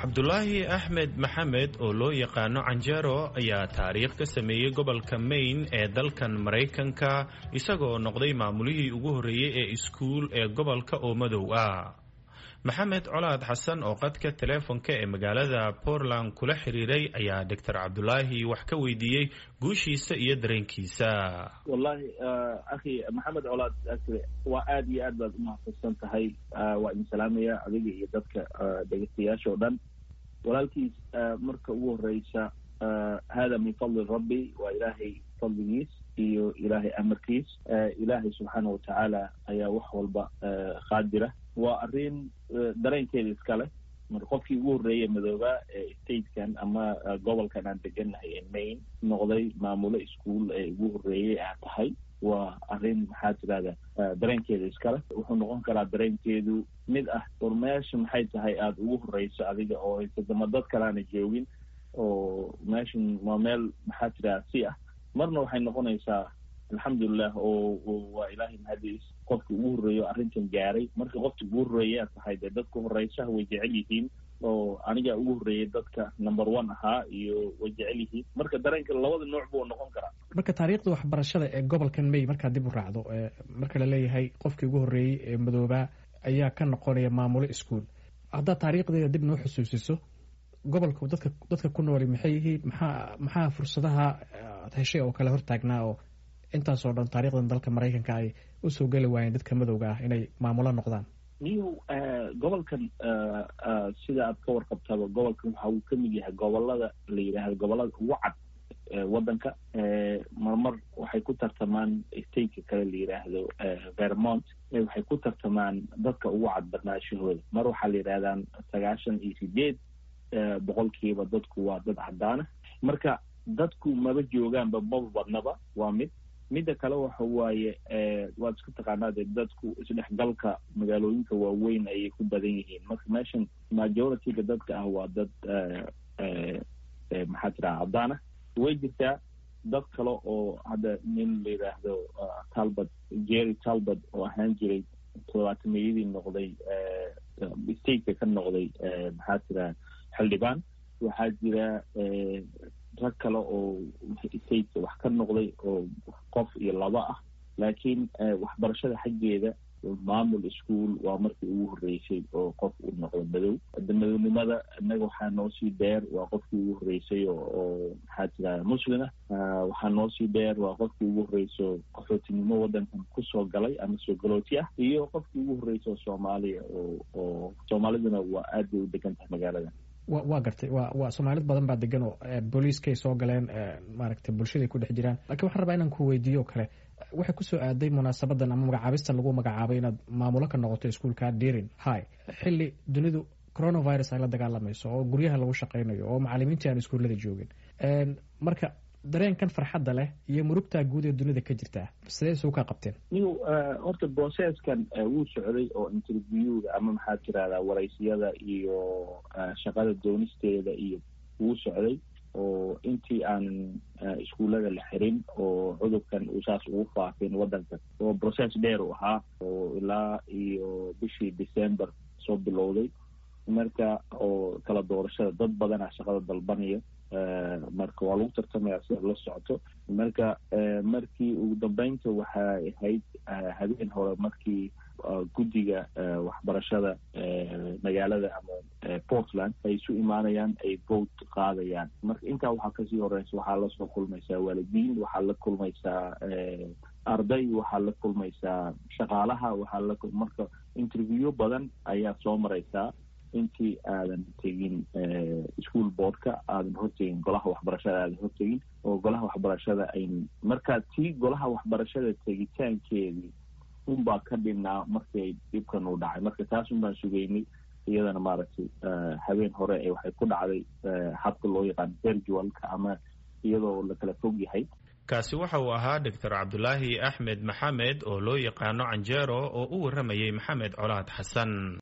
cabdulaahi axmed maxamed oo loo yaqaano canjero ayaa taariikh ka sameeyey gobolka Maine ee dalkan Maraykanka isagoo noqday maamulihii ugu horeeyay ee iskuul ee gobolka oo madow ah. maxamed colaad xasan oo qadka teleefonka ee magaalada Portland kula xiriiray ayaa Dr. Cabdulaahi wax ka weydiiyey guushiisa iyo dareenkiisa. wallahi akhi maxamed colaad waa aad iyo aad baad u mahadsan tahay. waa in salaamaya adiga iyo dadka dhageystayaasha oo dhan. walaalkiis marka ugu horeysa hada min fadli rabbi wa ilaahi fadligiis iyo ilaahi amarkiis. ilaahi subxaanahu watacaala ayaa wax walba qaadira. waa arrin dareenkeeda iskale. marka qofkii ugu horreeyay madooba statekan ama gobolkan aan degannahay ee Maine noqday maamulo iskuul ee ugu horreeyay ah tahay. waa arrin maxaa tirahda dareenkeeda iskale. wuxuu noqon karaa dareenkeedu mid ah war meesha maxay tahay aada ugu horreyso adiga oo haysatama dad kalaana joogin oo meeshan waa meel maxaa tirahda si ah. marna waxay noqonaysaa alxamdulilah oo waa ilaahay mahadiis qofka ugu horreeyo arrintan gaaray. marka qofka ugu horreeyaa tahay dee dadka horeysaha way jecel yihiin oo aniga ugu horreeyay dadka number 1 ahaa iyo way jecel yihiin. marka dareenka labada nooc buu noqon karaa. marka taariikhda waxbarashada ee gobolkan Maine markaa dib u raacdo marka la leeyahay qofkii ugu horreeyay ee madooba ayaa ka noqonaya maamulo iskuul. haddaad taariikhdeeda dib noo xusuusiso gobolka dadka ku nool maxay yihiin, maxaa fursadaha heshay oo kale hortaagnaa oo intaasoo dhan taariikhdan dalka Maraykanka ay u soo gali waayeen dadka madowga ah inay maamulo noqdaan. niyow gobolkan sida aad ka warqabtaba gobolkan waxa uu ka mid yahay gobolada la yidhaahdo gobolada ugu cad waddanka. marmar waxay ku tartamaan stateka kale la yidhaahdo Vermont. waxay ku tartamaan dadka ugu cad badnaashahooda. mar waxaa la yidhahdaan 98% dadku waa dad cadaana. marka dadku maba joogaanba maba badnaba. waa midda kale waxa waaye waad isku taqaanaa dee dadku isdhexgalka magaalooyinka waaweyn ayay ku badan yihiin. marka meeshan majority-ga dadka ah waa dad maxaa tiraa cadaana. way jirtaa dad kale oo hadda nin la yidhaahdo Jerry Talbot oo ahaan jiray 70-meeyadii noqday stateka ka noqday maxaa tiraa xildhibaan. waxaa jira rag kale oo stateka wax ka noqday oo qof iyo laba ah. laakiin waxbarashada xaggeeda maamul iskuul waa markii ugu horreysay oo qof uu noqdo madow. madownimada innaga waxaa noo sii dheer waa qofkii ugu horreysay oo maxaa tirahda muslima. waxaa noo sii dheer waa qofkii ugu horreyso qaxootinimo waddankan kusoo galay ama soo galooti ah, iyo qofkii ugu horreysa oo soomaaliya oo soomaaliduna waa aad bay u degan tahay magaalada. waa gartay waa soomaalid badan baa degan oo booliiskay soo galeen maaragtay bulshaday ku dhex jiraan. laakiin waxaan rabaa inaan ku weydiiyo o kale waxay kusoo aaday munaasabadan ama magacaabistan lagu magacaabay inaad maamulo ka noqoto iskuulka Deering High xilli dunidu coronavirus ay la dagaalamayso oo guryaha lagu shaqaynayo oo macallimiintii aan iskuullada joogin. marka dareenkan farxadda leh iyo murugta guud ee dunida ka jirta sidee soo ka qabteen? niyow horta processkan wuu socday oo interviewga ama maxaa tirahdaa waraysiyada iyo shaqada doonisteeda iyo wuu socday oo intii aan iskuullada la xirin oo cudurkan uu saas ugu faafin waddanka. oo process dheer u ahaa oo ilaa iyo bishii December soo bilowday. marka oo kala doorashada dad badanaa shaqada dalbanaya. marka waa lagu tartamaya sida la socoto. marka markii ugu dambeynta waxay ahayd habeen hore markii guddiga waxbarashada magaalada ama Portland ay isu imaanayaan ay vote qaadayaan. marka intaa waxaa kasii horeysa waxaa lasoo kulmaysaa waalidiin, waxaa la kulmaysaa arday, waxaa la kulmaysaa shaqaalaha, marka interview badan ayaa soo maraysaa intii aadan tegin school boardka, aadan hortegin golaha waxbarashada, aadan hortegin oo golaha waxbarashada ay markaa tii golaha waxbarashada tegitaankeedii unbaa ka dhinnaa markay dhibkan u dhacay. marka taas unbaan sugaynay iyadana maaragtay habeen hore waxay ku dhacday habka loo yaqaan virtualka ama iyadoo la kala fog yahay. kaasi waxa uu ahaa Dr. Cabdulaahi Axmed Maxamed oo loo yaqaano Canjero oo u waramayay Maxamed Colaad Xasan.